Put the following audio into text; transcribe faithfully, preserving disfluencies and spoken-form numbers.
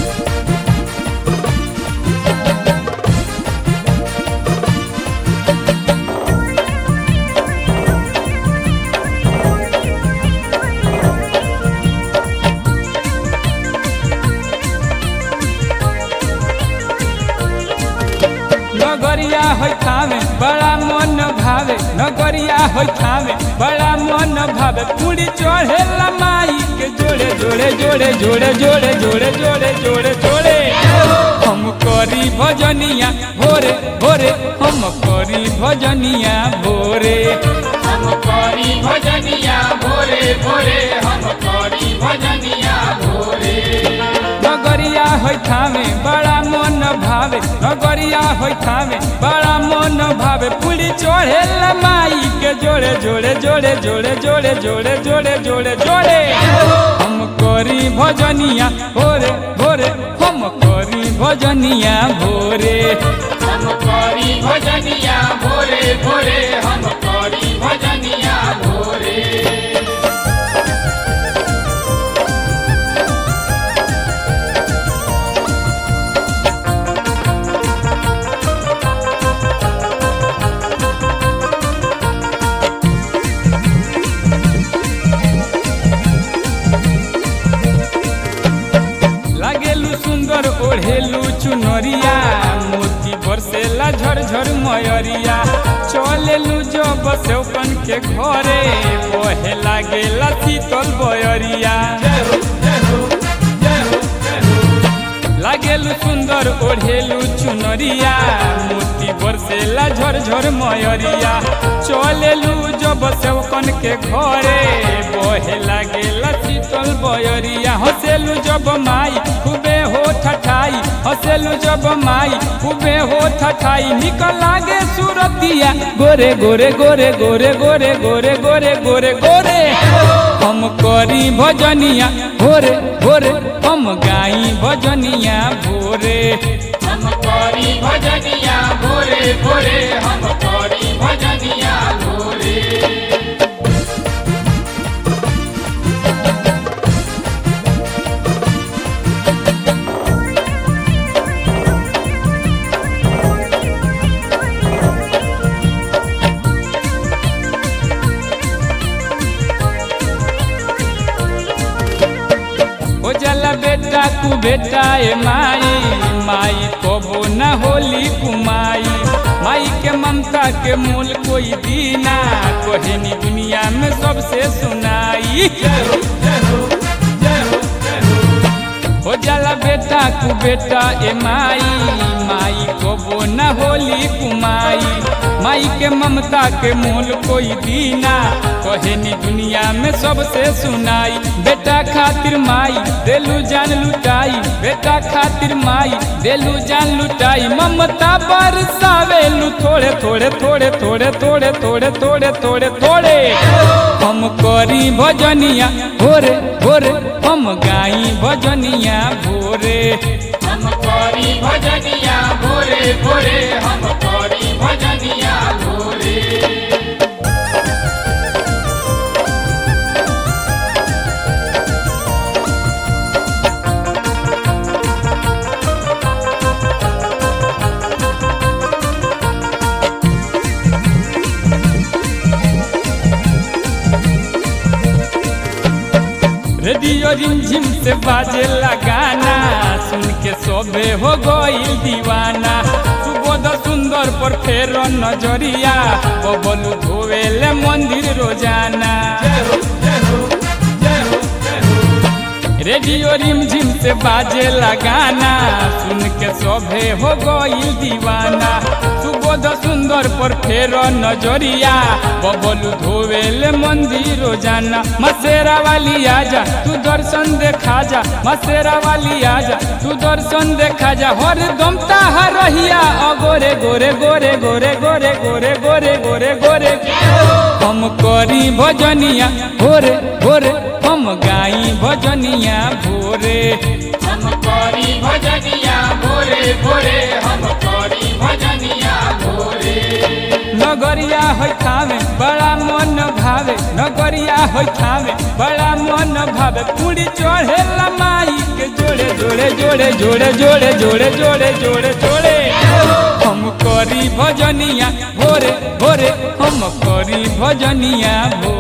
नगरिया होइठावे बड़ा मन भावे नगरिया होइठावे बड़ा मन भावे पूरी चढ़े माई के जोड़े जोड़े जोड़े जोड़े जोड़े जोड़े जोड़े जोड़े जोड़े हम करी भजनिया भोरे भोरे हम करी भजनिया भोरे हम करी भजनिया भोरे भोरे हम करी भजनिया भोरे नगरिया होइठावे बड़ा मन भावे नगरिया होइठावे बड़ा मन भावे पूरी चढ़े माई के जोड़े जोड़े जोड़े जोड़े जोड़े जोड़े जोड़े जोड़े जोड़े हम करी भजनिया भोरे भोरे हम करी भजनिया भोरे हम करी भजनिया भोरे भोरे हम करी भजनिया भोरे लागेलू सुंदर ओढ़ेलू चुनरिया मोती बरसेला झरझर मयरिया चलेलू जब सेवकन के घरे बहे लागेला शीतल बयरिया लागेलू सुंदर ओढ़ेलू चुनरिया मोती बरसेला झरझर मयरिया चलेलू जब सेवकन के घरे बहे लागेला शीतल बयरिया हसेलू जब माई खूबे हो ठठाई हसेलू जब माई खूबे हो ठठाई निकल लागे सूरतिया गोरे गोरे गोरे गोरे गोरे गोरे गोरे गोरे गोरे हम करी भजनिया भोरे भोरे हम गाई भजनिया भोरे हम करी भजनिया भोरे भोरे हम करी भजनिया भोरे हो जाला बेटा कु बेटा ए माई माई कबो न होली कुमाई माई के ममता के मूल कोई दीना कोहेनी दुनिया में सबसे सुनाई हो जाला बेटा कु बेटा ए माई माई कबो न होली कुमाई माई के ममता के मूल कोई दीना कहेनी दुनिया में सबसे सुनाई बेटा खातिर माई देलू जान लुटाई बेटा खातिर माई देलू जान लुटाई ममता बरसावेलू थोड़े थोड़े थोड़े थोड़े थोड़े थोड़े थोड़े थोड़े थोड़े हम करी भजनिया भोरे भोरे हम गाई भजनिया भोरे हम करी भजनिया भोरे भोरे हम करी भजनिया भोरे रेडियो रिमझिम से बाजे लगाना सुन के सोबे हो गई दीवाना सुबोध सुंदर पर फेर नजरिया बबलू धोवेले मंदिर रोजाना रेडियो रिमझिम से बाजे लगाना सुन के सोभे हो गई दीवाना सुबोध सुंदर पर फेर नजरिया बबलू धोवेले मंदिर रोजाना मसेरा वाली आजा तू दर्शन देखा जा मसेरा वाली आजा तू दर्शन देखा जा हर दम ताहा रहिया अगोरे गोरे गोरे गोरे गोरे गोरे गोरे गोरे गोरे हम करी भजनिया भोरे भोरे हम गाई भजनिया भोरे हम करी भजनिया भोरे भोरे हम करी भजनिया भोरे नगरिया होय थावे बड़ा मन भावे नगरिया होय थावे बड़ा मन भावे पूरी चढ़े माई के जोड़े जोड़े जोड़े जोड़े जोड़े जोड़े जोड़े जोड़े जोड़े हम करी भजनिया भोरे भोरे हम करी भजनिया भोरे।